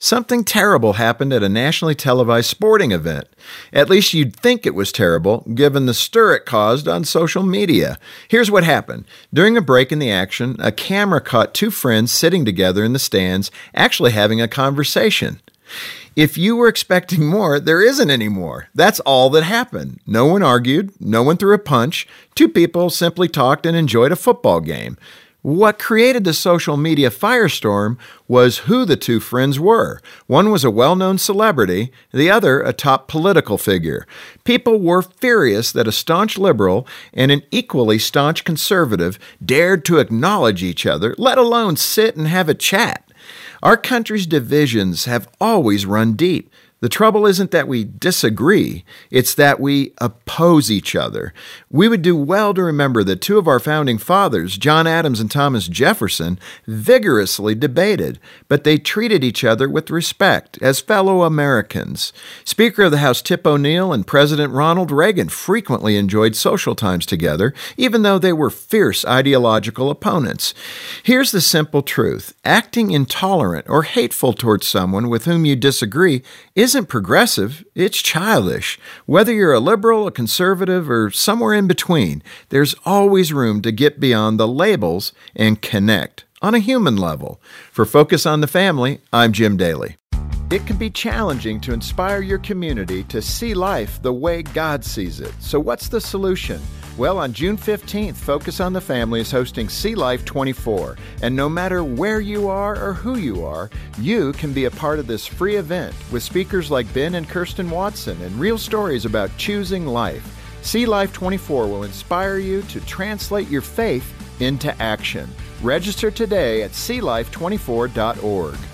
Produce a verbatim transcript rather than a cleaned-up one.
Something terrible happened at a nationally televised sporting event. At least you'd think it was terrible, given the stir it caused on social media. Here's what happened. During a break in the action, a camera caught two friends sitting together in the stands, actually having a conversation. If you were expecting more, there isn't any more. That's all that happened. No one argued, no one threw a punch. Two people simply talked and enjoyed a football game. What created the social media firestorm was who the two friends were. One was a well-known celebrity, the other a top political figure. People were furious that a staunch liberal and an equally staunch conservative dared to acknowledge each other, let alone sit and have a chat. Our country's divisions have always run deep. The trouble isn't that we disagree, it's that we oppose each other. We would do well to remember that two of our founding fathers, John Adams and Thomas Jefferson, vigorously debated, but they treated each other with respect as fellow Americans. Speaker of the House Tip O'Neill and President Ronald Reagan frequently enjoyed social times together, even though they were fierce ideological opponents. Here's the simple truth. Acting intolerant or hateful towards someone with whom you disagree is isn't progressive, it's childish. Whether you're a liberal, a conservative, or somewhere in between, there's always room to get beyond the labels and connect on a human level. For Focus on the Family, I'm Jim Daly. It can be challenging to inspire your community to see life the way God sees it. So what's the solution? Well, on June fifteenth, Focus on the Family is hosting See Life twenty-four. And no matter where you are or who you are, you can be a part of this free event with speakers like Ben and Kirsten Watson and real stories about choosing life. See Life twenty-four will inspire you to translate your faith into action. Register today at see life twenty-four dot org.